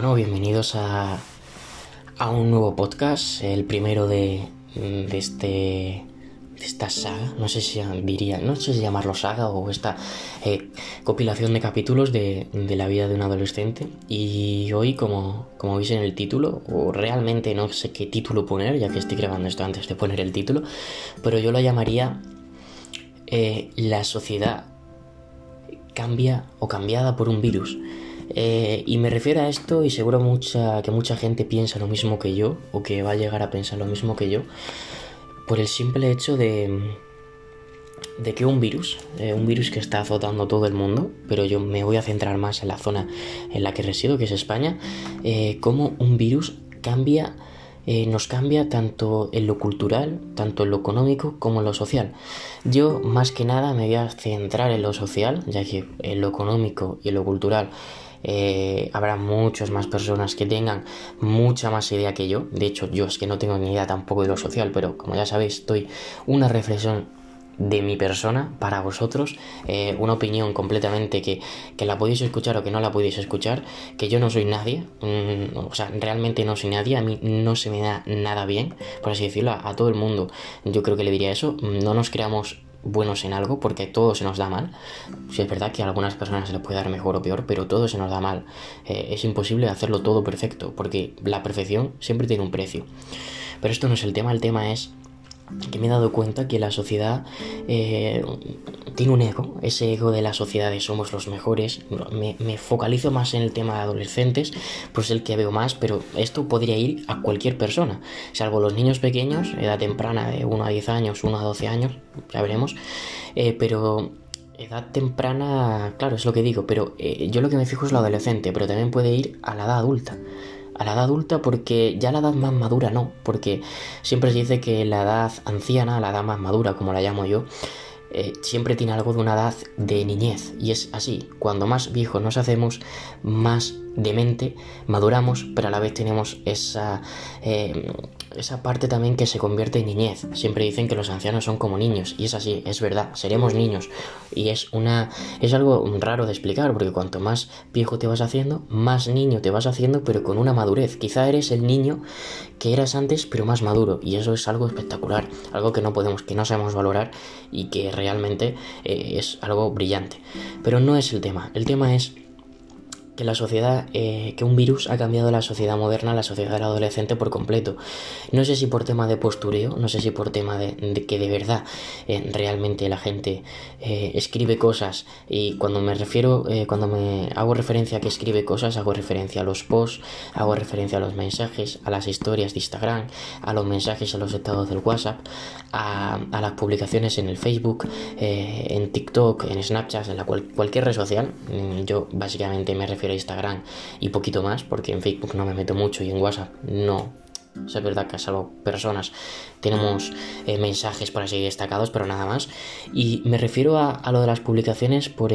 Bueno, bienvenidos a un nuevo podcast, el primero de esta saga, no sé si llamarlo saga o esta compilación de capítulos de la vida de un adolescente. Y hoy, como veis en el título, o realmente no sé qué título poner, ya que estoy grabando esto antes de poner el título, pero yo lo llamaría La sociedad cambia o cambiada por un virus. Y me refiero a esto, y seguro que mucha gente piensa lo mismo que yo, o que va a llegar a pensar lo mismo que yo, por el simple hecho de que un virus que está azotando todo el mundo, pero yo me voy a centrar más en la zona en la que resido, que es España, cómo un virus nos cambia tanto en lo cultural, tanto en lo económico como en lo social. Yo más que nada me voy a centrar en lo social, ya que en lo económico y en lo cultural habrá muchas más personas que tengan mucha más idea que yo. De hecho, yo es que no tengo ni idea tampoco de lo social, pero como ya sabéis, doy una reflexión de mi persona para vosotros, una opinión completamente que la podéis escuchar o que no la podéis escuchar, que yo no soy nadie, o sea, realmente no soy nadie, a mí no se me da nada bien, por así decirlo, a todo el mundo yo creo que le diría eso. No nos creamos buenos en algo, porque todo se nos da mal. Sí, es verdad que a algunas personas se les puede dar mejor o peor, pero todo se nos da mal. Es imposible hacerlo todo perfecto, porque la perfección siempre tiene un precio. Pero esto no es el tema es que me he dado cuenta que la sociedad tiene un ego, ese ego de la sociedad de somos los mejores. Me focalizo más en el tema de adolescentes, pues el que veo más, pero esto podría ir a cualquier persona, salvo los niños pequeños, edad temprana de 1 a 10 años, 1 a 12 años, ya veremos, pero edad temprana, claro, es lo que digo, pero yo lo que me fijo es lo adolescente, pero también puede ir a la edad adulta. A la edad adulta, porque ya la edad más madura no, porque siempre se dice que la edad anciana, la edad más madura, como la llamo yo, siempre tiene algo de una edad de niñez, y es así. Cuando más viejos nos hacemos, más de mente maduramos, pero a la vez tenemos esa parte también que se convierte en niñez. Siempre dicen que los ancianos son como niños, y es así, es verdad, seremos niños, y es algo raro de explicar, porque cuanto más viejo te vas haciendo, más niño te vas haciendo, pero con una madurez. Quizá eres el niño que eras antes, pero más maduro, y eso es algo espectacular, algo que no sabemos valorar, y que realmente es algo brillante. Pero no es el tema es que la sociedad, que un virus ha cambiado la sociedad moderna, la sociedad del adolescente por completo. No sé si por tema de postureo, no sé si por tema de que de verdad realmente la gente escribe cosas, y cuando me hago referencia a que escribe cosas, hago referencia a los posts, hago referencia a los mensajes, a las historias de Instagram, a los mensajes en los estados del WhatsApp, a las publicaciones en el Facebook, en TikTok, en Snapchat, en cualquier red social. Yo básicamente me refiero a Instagram y poquito más, porque en Facebook no me meto mucho, y en WhatsApp no. O sea, es verdad que salvo personas tenemos mensajes por así destacados, pero nada más. Y me refiero a lo de las publicaciones por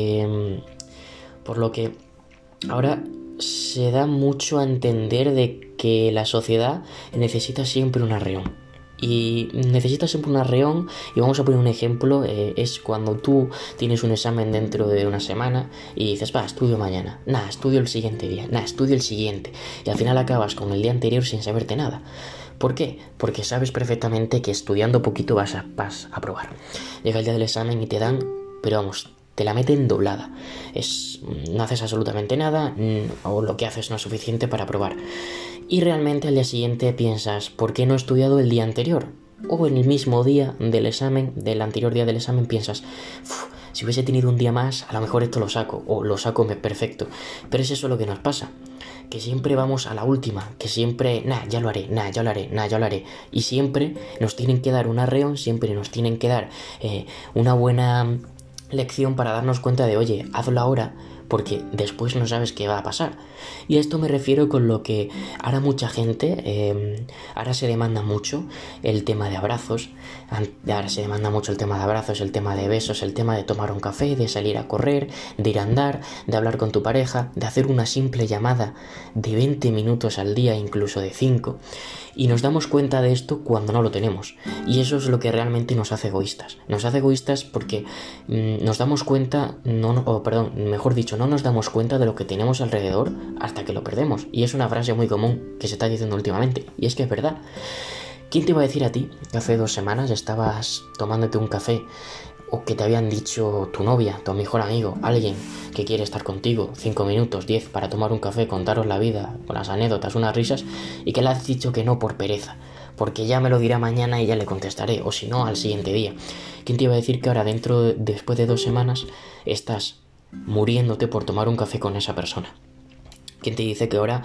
lo que ahora se da mucho a entender de que la sociedad necesita siempre un arreón. Y necesitas siempre un arreón, y vamos a poner un ejemplo, es cuando tú tienes un examen dentro de una semana y dices, estudio mañana, estudio el siguiente día, estudio el siguiente, y al final acabas con el día anterior sin saberte nada. ¿Por qué? Porque sabes perfectamente que estudiando poquito vas a aprobar. Llega el día del examen y te dan, pero vamos, te la meten doblada. No haces absolutamente nada, o lo que haces no es suficiente para aprobar. Y realmente al día siguiente piensas, ¿por qué no he estudiado el día anterior? O en el mismo día del examen, del anterior día del examen, piensas, si hubiese tenido un día más, a lo mejor esto lo saco, o lo saco perfecto. Pero es eso lo que nos pasa, que siempre vamos a la última, que siempre, ya lo haré. Y siempre nos tienen que dar un arreón, siempre nos tienen que dar una buena lección para darnos cuenta de, oye, hazlo ahora, porque después no sabes qué va a pasar. Y a esto me refiero con lo que ahora mucha gente, ahora se demanda mucho el tema de abrazos, el tema de besos, el tema de tomar un café, de salir a correr, de ir a andar, de hablar con tu pareja, de hacer una simple llamada de 20 minutos al día, incluso de 5. Y nos damos cuenta de esto cuando no lo tenemos. Y eso es lo que realmente nos hace egoístas. Nos hace egoístas porque nos damos cuenta, mejor dicho, no nos damos cuenta de lo que tenemos alrededor hasta que lo perdemos. Y es una frase muy común que se está diciendo últimamente, y es que es verdad. ¿Quién te iba a decir a ti que hace 2 semanas estabas tomándote un café o que te habían dicho tu novia, tu mejor amigo, alguien que quiere estar contigo 5 minutos, 10 para tomar un café, contaros la vida, con las anécdotas, unas risas, y que le has dicho que no por pereza, porque ya me lo dirá mañana y ya le contestaré, o si no, al siguiente día? ¿Quién te iba a decir que ahora después de 2 semanas estás muriéndote por tomar un café con esa persona? ¿Quién te dice que ahora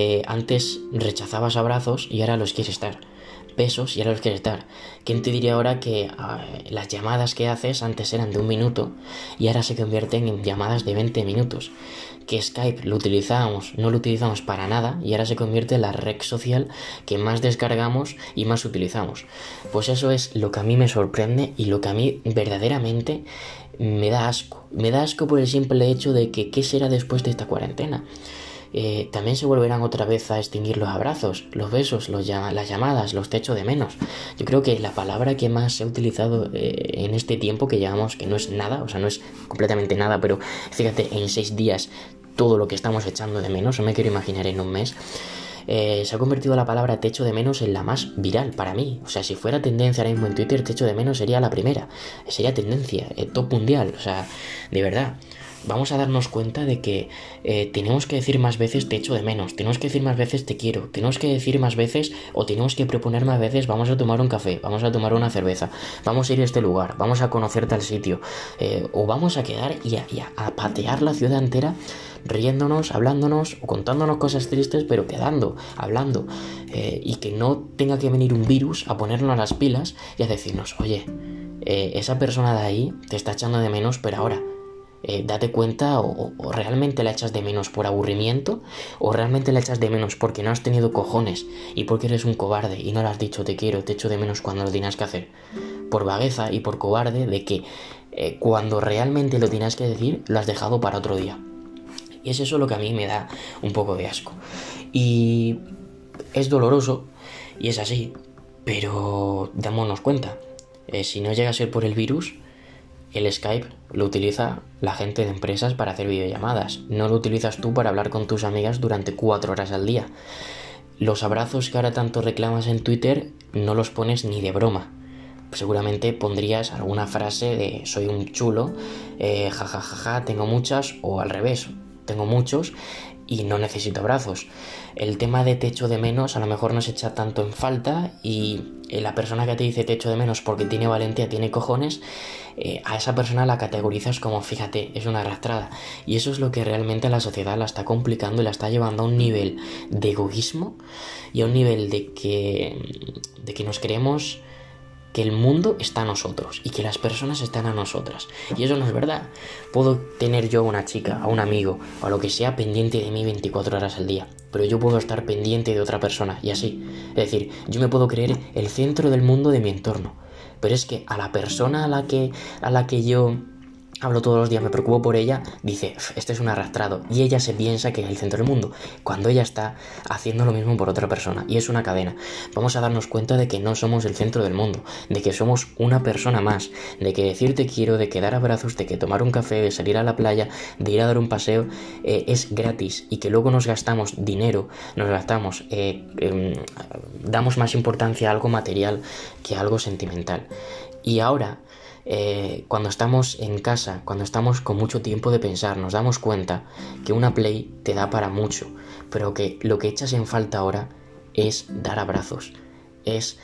antes rechazabas abrazos y ahora los quieres dar? Besos y ahora los quieres dar. ¿Quién te diría ahora que las llamadas que haces antes eran de 1 minuto y ahora se convierten en llamadas de 20 minutos? Que Skype no lo utilizamos para nada y ahora se convierte en la red social que más descargamos y más utilizamos. Pues eso es lo que a mí me sorprende y lo que a mí verdaderamente me da asco. Me da asco por el simple hecho de que ¿qué será después de esta cuarentena? También se volverán otra vez a extinguir los abrazos, los besos, las llamadas, los te echo de menos. Yo creo que la palabra que más se ha utilizado en este tiempo que llevamos, que no es nada, o sea, no es completamente nada, pero fíjate, en 6 días todo lo que estamos echando de menos, no me quiero imaginar en un mes. Se ha convertido la palabra te echo de menos en la más viral para mí. O sea, si fuera tendencia ahora mismo en Twitter, te echo de menos sería la primera. Sería tendencia, top mundial. O sea, de verdad. Vamos a darnos cuenta de que tenemos que decir más veces te echo de menos, tenemos que decir más veces te quiero, tenemos que decir más veces o tenemos que proponer más veces vamos a tomar un café, vamos a tomar una cerveza, vamos a ir a este lugar, vamos a conocer tal sitio, o vamos a quedar y a patear la ciudad entera riéndonos, hablándonos o contándonos cosas tristes, pero quedando, hablando, y que no tenga que venir un virus a ponernos las pilas y a decirnos, oye, esa persona de ahí te está echando de menos, pero ahora date cuenta o realmente la echas de menos por aburrimiento o realmente la echas de menos porque no has tenido cojones y porque eres un cobarde y no le has dicho te quiero, te echo de menos cuando lo tenías que hacer, por vagueza y por cobarde de que cuando realmente lo tenías que decir lo has dejado para otro día. Y es eso lo que a mí me da un poco de asco y es doloroso y es así, pero démonos cuenta, si no llega a ser por el virus, el Skype lo utiliza la gente de empresas para hacer videollamadas. No lo utilizas tú para hablar con tus amigas durante 4 horas al día. Los abrazos que ahora tanto reclamas en Twitter no los pones ni de broma. Seguramente pondrías alguna frase de soy un chulo, jajajaja, tengo muchas, o al revés, tengo muchos y no necesito abrazos. El tema de te echo de menos a lo mejor no se echa tanto en falta y la persona que te dice te echo de menos porque tiene valentía, tiene cojones, a esa persona la categorizas como, fíjate, es una arrastrada. Y eso es lo que realmente la sociedad la está complicando y la está llevando a un nivel de egoísmo y a un nivel de que nos creemos que el mundo está a nosotros y que las personas están a nosotras. Y eso no es verdad. Puedo tener yo a una chica, a un amigo o a lo que sea pendiente de mí 24 horas al día, pero yo puedo estar pendiente de otra persona y así. Es decir, yo me puedo creer el centro del mundo de mi entorno, pero es que a la persona a la que yo hablo todos los días, me preocupo por ella, dice, este es un arrastrado, y ella se piensa que es el centro del mundo, cuando ella está haciendo lo mismo por otra persona, y es una cadena. Vamos a darnos cuenta de que no somos el centro del mundo, de que somos una persona más, de que decir te quiero, de que dar abrazos, de que tomar un café, de salir a la playa, de ir a dar un paseo, es gratis, y que luego nos gastamos dinero, damos más importancia a algo material que a algo sentimental. Y ahora, cuando estamos en casa, cuando estamos con mucho tiempo de pensar, nos damos cuenta que una Play te da para mucho, pero que lo que echas en falta ahora es dar abrazos, es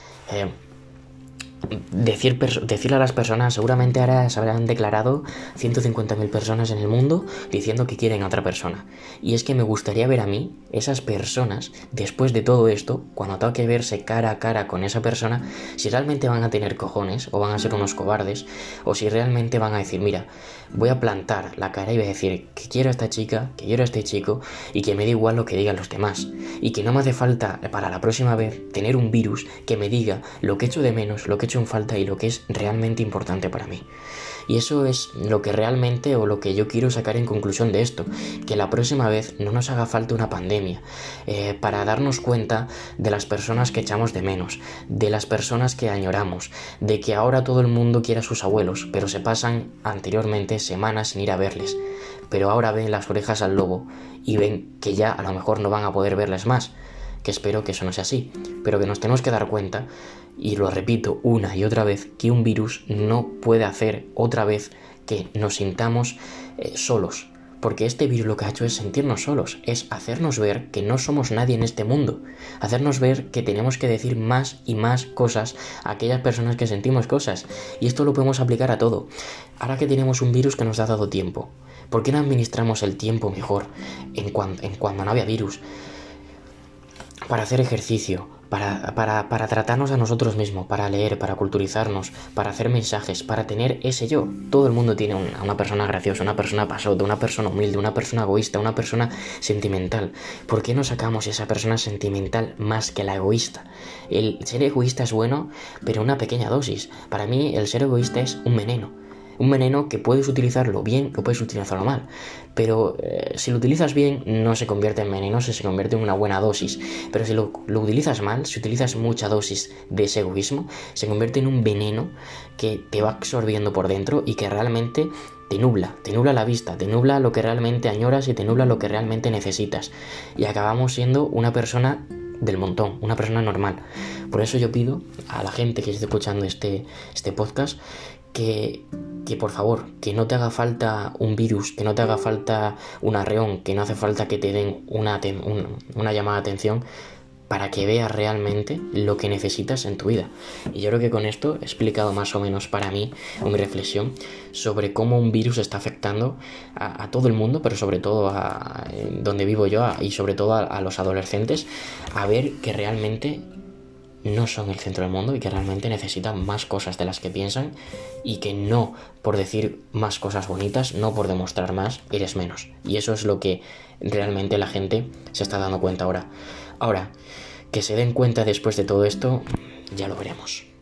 decirle a las personas, seguramente ahora se habrán declarado 150.000 personas en el mundo diciendo que quieren a otra persona. Y es que me gustaría ver a mí, esas personas, después de todo esto, cuando tenga que verse cara a cara con esa persona, si realmente van a tener cojones, o van a ser unos cobardes, o si realmente van a decir, mira, voy a plantar la cara y voy a decir que quiero a esta chica, que quiero a este chico, y que me da igual lo que digan los demás. Y que no me hace falta, para la próxima vez, tener un virus que me diga lo que echo de menos, lo que echo en falta y lo que es realmente importante para mí. Y eso es lo que realmente, o lo que yo quiero sacar en conclusión de esto, que la próxima vez no nos haga falta una pandemia para darnos cuenta de las personas que echamos de menos, de las personas que añoramos, de que ahora todo el mundo quiere a sus abuelos, pero se pasan anteriormente semanas sin ir a verles, pero ahora ven las orejas al lobo y ven que ya a lo mejor no van a poder verles más, que espero que eso no sea así, pero que nos tenemos que dar cuenta, y lo repito una y otra vez, que un virus no puede hacer otra vez que nos sintamos solos, porque este virus lo que ha hecho es sentirnos solos, es hacernos ver que no somos nadie en este mundo, hacernos ver que tenemos que decir más y más cosas a aquellas personas que sentimos cosas, y esto lo podemos aplicar a todo. Ahora que tenemos un virus que nos ha dado tiempo, ¿por qué no administramos el tiempo mejor en cuando no había virus? Para hacer ejercicio, para tratarnos a nosotros mismos, para leer, para culturizarnos, para hacer mensajes, para tener ese yo. Todo el mundo tiene una persona graciosa, una persona pasota, una persona humilde, una persona egoísta, una persona sentimental. ¿Por qué no sacamos esa persona sentimental más que la egoísta? El ser egoísta es bueno, pero una pequeña dosis. Para mí el ser egoísta es un veneno. Un veneno que puedes utilizarlo bien o puedes utilizarlo mal, pero si lo utilizas bien no se convierte en veneno, se convierte en una buena dosis, pero si lo utilizas mal, si utilizas mucha dosis de ese egoísmo, se convierte en un veneno que te va absorbiendo por dentro y que realmente te nubla la vista, te nubla lo que realmente añoras y te nubla lo que realmente necesitas, y acabamos siendo una persona del montón, una persona normal. Por eso yo pido a la gente que esté escuchando este podcast que por favor, que no te haga falta un virus, que no te haga falta un arreón, que no hace falta que te den una llamada de atención para que veas realmente lo que necesitas en tu vida. Y yo creo que con esto he explicado más o menos para mí mi reflexión sobre cómo un virus está afectando a todo el mundo, pero sobre todo a donde vivo yo y sobre todo a los adolescentes, a ver que realmente no son el centro del mundo y que realmente necesitan más cosas de las que piensan, y que no por decir más cosas bonitas, no por demostrar más, eres menos. Y eso es lo que realmente la gente se está dando cuenta ahora. Ahora, que se den cuenta después de todo esto, ya lo veremos.